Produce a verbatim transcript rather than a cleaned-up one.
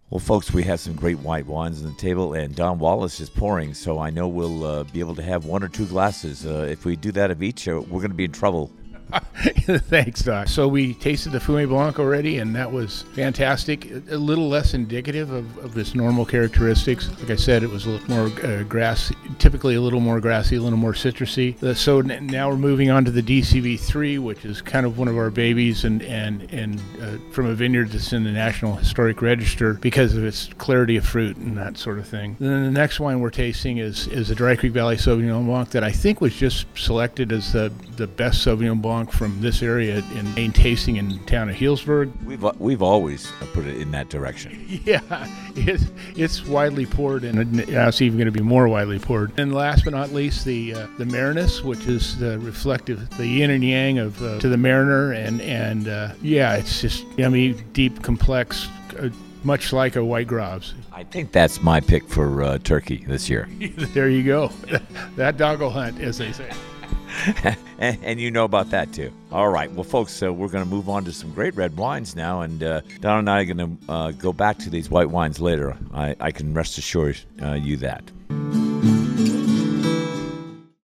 Well, folks, we have some great white wines on the table, and Don Wallace is pouring, so I know we'll uh, be able to have one or two glasses. Uh, if we do that of each, uh, we're going to be in trouble. Thanks, Doc. So we tasted the Fumé Blanc already, and that was fantastic. A little less indicative of, of its normal characteristics. Like I said, it was a little more uh, grass, typically a little more grassy, a little more citrusy. Uh, so n- now we're moving on to the D C V three, which is kind of one of our babies, and and and uh, from a vineyard that's in the National Historic Register because of its clarity of fruit and that sort of thing. And then the next wine we're tasting is is the Dry Creek Valley Sauvignon Blanc that I think was just selected as the the best Sauvignon Blanc from this area in main tasting in the town of Healdsburg. We've we've always put it in that direction. Yeah, it's, it's widely poured, and it's even going to be more widely poured. And last but not least, the uh, the Marinus, which is uh, reflective, the yin and yang of uh, to the Mariner, and and uh, yeah, it's just yummy, deep, complex, uh, much like a White Groves. I think that's my pick for uh, turkey this year. There you go, that doggle hunt, as they say. and, and you know about that too. All right, well, folks, uh, we're going to move on to some great red wines now, and uh, Don and I are going to uh, go back to these white wines later. I, I can rest assure uh, you that.